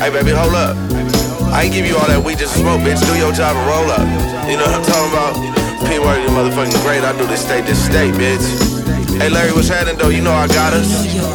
Hey baby, hold up. I ain't give you all that weed just to smoke, bitch. Do your job and roll up. You know what I'm talking about? P-Word, you motherfucking great. I do this state to state, bitch. Hey Larry, what's happening though? You know I got us.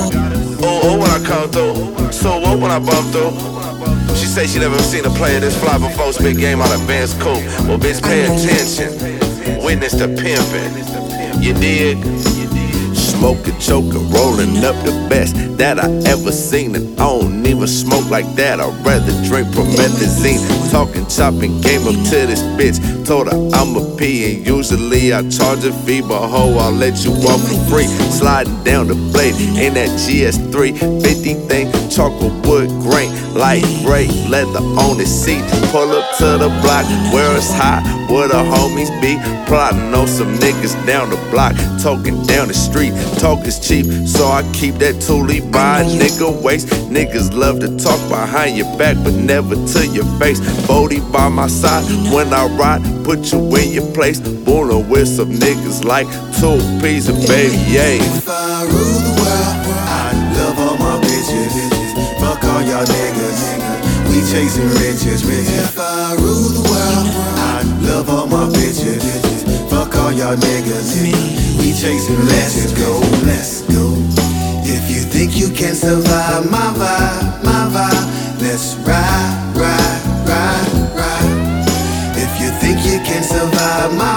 Oh, when I come through. So what when I bump through? She say she never seen a player this fly before. Spit game out of Ben's cool. Well, bitch, pay attention. Witness the pimpin'. You dig? Smoking, choking, rolling up the best that I ever seen. And I don't even smoke like that. I'd rather drink promethazine. Talking, chopping, came up to this bitch. Told her I'm a P and usually I charge a fee. But ho, I'll let you walk for free. Sliding down the blade in that GS3 50 thing. Charcoal wood grain, light gray, leather on the seat. Pull up to the block where it's hot, where the homies be. Plotting on some niggas down the block. Talking down the street. Talk is cheap, so I keep that Thule by a nigga waist. Niggas love to talk behind your back, but never to your face. 40 by my side when I ride, put you in your place. Bullin' with some niggas like 2 P's and baby, yeah. If I rule the world, I love all my bitches. Fuck all y'all niggas, we chasing riches. If I rule the world, I love all my bitches. Fuck all y'all niggas, we chasing riches. Let's go. If you think you can survive my vibe, let's ride, ride, ride, ride. If you think you can survive my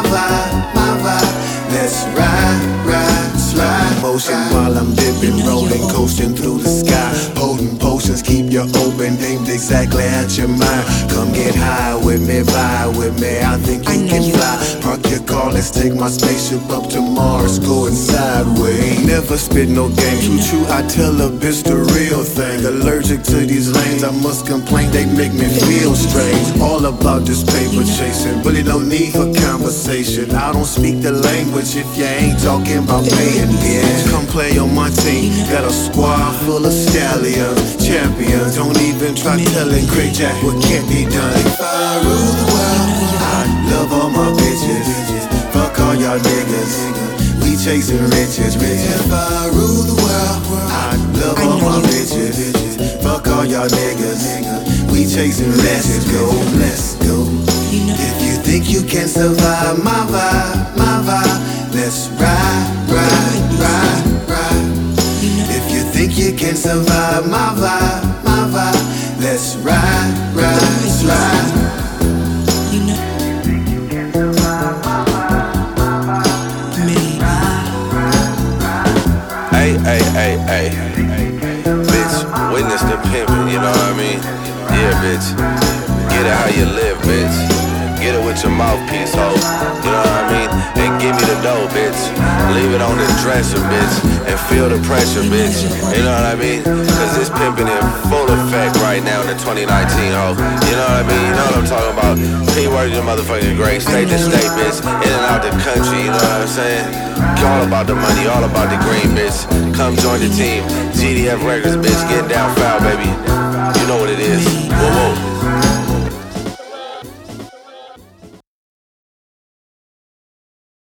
vibe, let's ride, ride, slide. Motion while I'm dipping, rolling, coasting through the sky. Holding potions, keep you open, aimed exactly at your mind. Come get high with me, vibe with me. I think you can fly. Park your car, let's take my spaceship up to Mars, going sideways. Never spit no game, true, I tell a bitch the real thing. Allergic to these lanes, I must complain, they make me feel strange. All about this paper chasing, really no need for conversation. I don't speak the language if you ain't talking about paying, bitch. Come play on my team, got a squad full of stallions, champions. Don't even try telling Craig Jack what can't be done. If I rule the world, I love all my bitches. Fuck all y'all niggas, we chasing riches. If I rule the world, I love all my bitches. Fuck all y'all niggas, we chasing riches. Let's go. If you think you can survive my vibe, let's ride, ride, ride, ride. If you think you can survive my vibe, let's ride, ride, slide. Hey, bitch, witness the pimpin', you know what I mean? Yeah, bitch, get it how you live, bitch. Get it with your mouthpiece, ho, you know what I mean? And give me the dough, bitch. Leave it on the dresser, bitch. And feel the pressure, bitch. You know what I mean? Cause this pimpin' in full effect right now in the 2019, ho. You know what I mean? You know what I'm talking about? P-Word, you motherfucking great. State to state, bitch. In and out the country, you know what I'm saying? All about the money, all about the green, bitch. Come join the team. GDF Records, bitch. Get down foul, baby. You know what it is. Whoa, whoa.